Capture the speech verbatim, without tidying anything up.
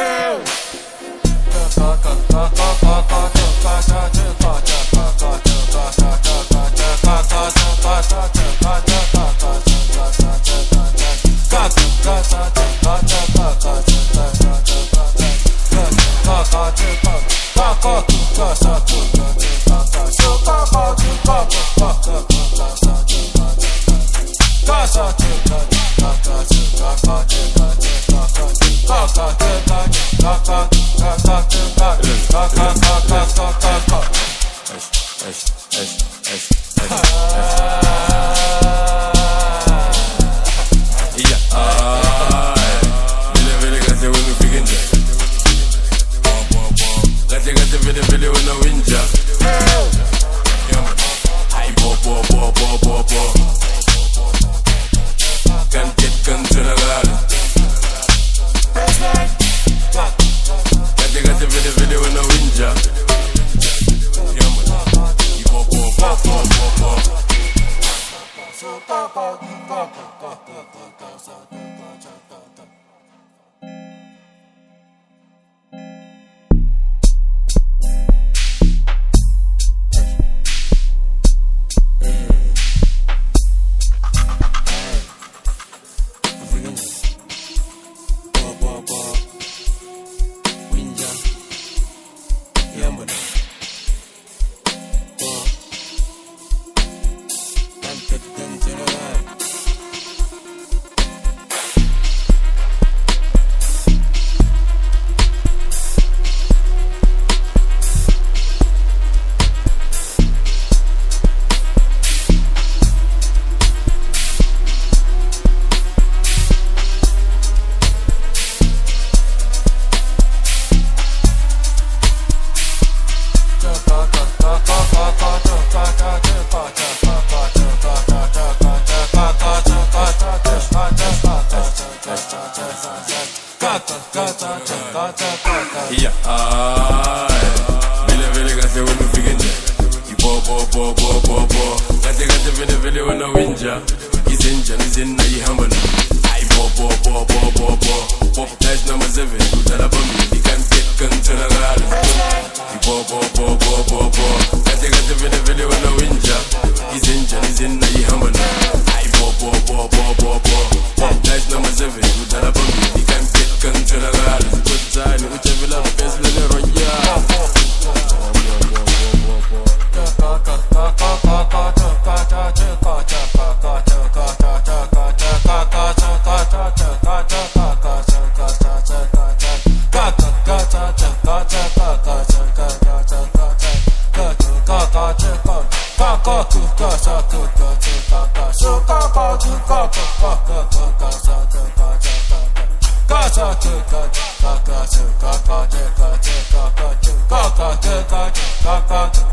Yeah, vile vile gase wenu figende Ibo bo bo bo bo bo Gase gase vile vile wena winja Izinja nizinna ihambana Ay bo bo bo bo bo bo Pop dash number seven Kutala bami Ikan get kantana gala Ibo bo bo bo bo bo Gase gase vile vile wena winja Izinja nizinna ihambana Ay bo bo bo bo bo bo Pop dash number seven Kutala bami Ikan get kantana gala Kutsani uchavila pesi lene roya Kaka